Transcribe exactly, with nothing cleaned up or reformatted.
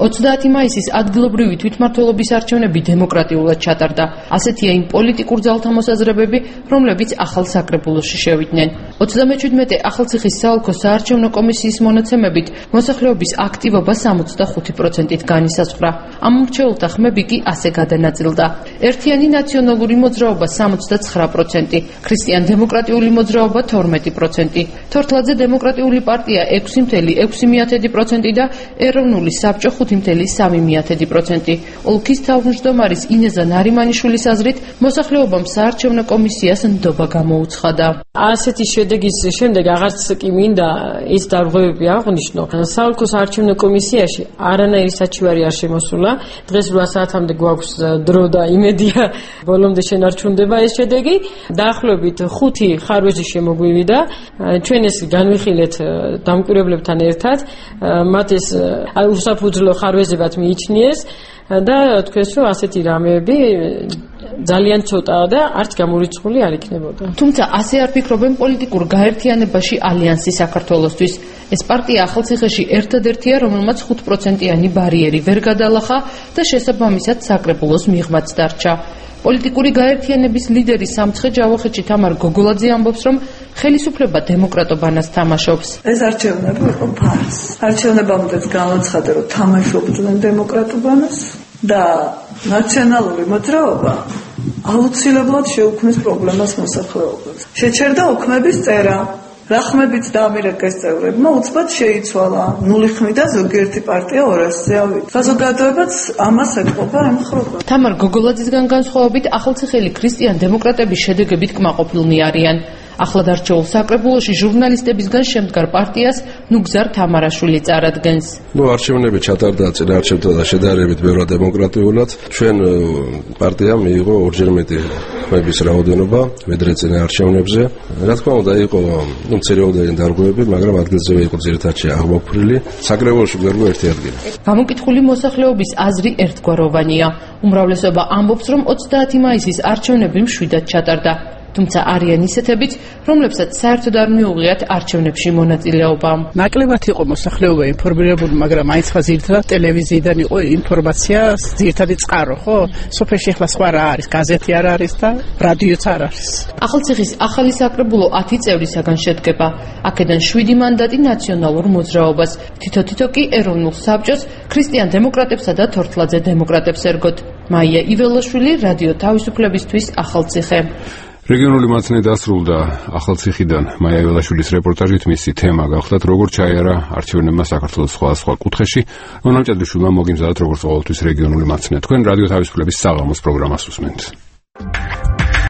ოცდაათი მაისის ადგილობრივი თვითმმართველობის არჩევნები დემოკრატიულად ჩატარდა. ასეთია იმ პოლიტიკურ ძალთა მოსაზრებები, რომლებიც ახალ საკრებულოში შევიდნენ. ოცდამეჩვიდმეტე ახალციხის საოლქო საარჩევნო კომისიის მონაცემებით მოსახლეობის აქტივობა სამოცდახუთი პროცენტით განისაზღვრა. ამ მრჩეველთა ხმები კი ასე გადანაწილდა. ერთიანი ნაციონალური მოძრაობა სამოცდაცხრა პროცენტი, ქრისტიან-დემოკრატიული მოძრაობა თორმეტი პროცენტი, თორთლაძე დემოკრატიული პარტია ექვსი მცდე ექვსი პროცენტი და ეროვნული საბჭო ხუთი მცდე სამი პროცენტი. ოლქის თავმჯდომარის ინეზა ნარიმანიშვილის აზრით, მოსახლეობამ საარჩევნო კომისიას ნდობა გამოუცხადა. ასეთი შედეგის შემდეგ აღარც კი მინდა ის დარღვევები აღვნიშნო. საოლქო საარჩევნო კომისიაში არანაირი საჩივარი არ შემოსულა. დღეს რვა საათამდე გვაქვს დრო და იმედია ბოლომდე შენარჩუნდება ეს შედეგი. დაახლოებით ხუთი ხარვეზი შემოგვივიდა. ჩვენ ეს განვიხილეთ დამკვირვებლებთან ერთად. მათ ეს უსაფუძვლო ხარვეზებად მიიჩნიეს და თქვენს რომ ასეთი რამეები ძალიან ცოტაა და არც გამორიცხული არ იქნებოდა. თუმცა ასე არ ფიქრობენ პოლიტიკურ გაერთიანებაში ალიანსი საქართველოსთვის. ეს პარტია ახალციხეში ერთადერთია, რომელმაც ხუთ პროცენტიანი ბარიერი ვერ გადალახა და შესაბამისად საკრებულოს მიღმაც დარჩა. პოლიტიკური გაერთიანების ლიდერი სამცხე ჯავახეთში თამარ გოგოლაძე ამბობს, რომ ხელისუფლება დემოკრატობანას თამაშობს. ეს არჩევნები იყო ფარს. არჩევნებამდეც გამოცხადდა, რომ თამაშობდნენ დემოკრატობანას და ნაციონალური მოძრაობა აუცილებლად შეუქმნის პრობლემას მოსახლეობას. შეჩერდა ოქმების წერა. რა ხმებიც დაამირეკეს წევრებმა, უცბად შეიცვალა. ნული ხმიდა ზოგიერთი პარტია ორასზე ავიდა. საზოგადოებაც ამას ეთყობა ემხრობა. თამარ გოგოლაძისგან განსხვავებით, ახალციხელი ქრისტიან-დემოკრატების შედეგებით კმაყოფილნი არიან. ახლად არჩეულ საკრებულოში ჟურნალისტებისგან შემდგარ პარტიას ნუგზარ თამარაშვილი წარადგენს. ნუ არჩევნები ჩატარდა წინაარჩევთან და შედარებით ბევრად დემოკრატიულად. ჩვენ პარტიამ მიიღო ორჯერ მეტი ხმების რაოდენობა ვიდრე წინაარჩევნებზე. რა თქმა უნდა, იყო ნუ მცირეოდენი დარღვევები, მაგრამ ადგილზევე იყო ძირითადად აღმოფხვრილი. საკრებულოში გვერდო ერთი ადგილი. გამოკითხული მოსახლეობის აზრი ერთგვაროვანია. უმრავლესობა ამბობს, რომ ოცდაათი მაისის არჩევნები მშვიდად ჩატარდა. თუმცა არიან ისეთებიც, რომლებსაც საერთოდ არ მიუღიათ არჩევნებში მონაწილეობა. ნაკლებად იყო მოსახლეობა ინფორმირებული, მაგრამ აიც ხა ზირთად ტელევიზიიდან იყო ინფორმაცია, ზირთადი წყარო, ხო? სოფელში ახლა სხვა რა არის, გაზეთი არ არის და რადიოც არ არის. ახალციხის ახალი საკრებულო ათი წევრისაგან შედგება. აქედან შვიდი მანდატი ნაციონალურ მოძრაობას, თითო-თითო კი ეროვნულ საბჭოს, ქრისტიან-დემოკრატებსა და თორთლაძე დემოკრატებს ერგოთ. მაია იველაშვილი, რადიო თავისუფლებისთვის, ახალციხე. რეგიონული მაცნე დასრულდა. ახალციხიდან მაია იველაშვილის რეპორტაჟით მისი თემა გახლდათ როგორ ჩაიარა არჩევნებმა საქართველოს სხვა სხვა კუთხეში. მონამ ჭადრიშვილმა მოგიმზადათ როგორც ყოველთვის რეგიონული მაცნე. თქვენ რადიო თავისუფლების საღამოს პროგრამას უსმენთ.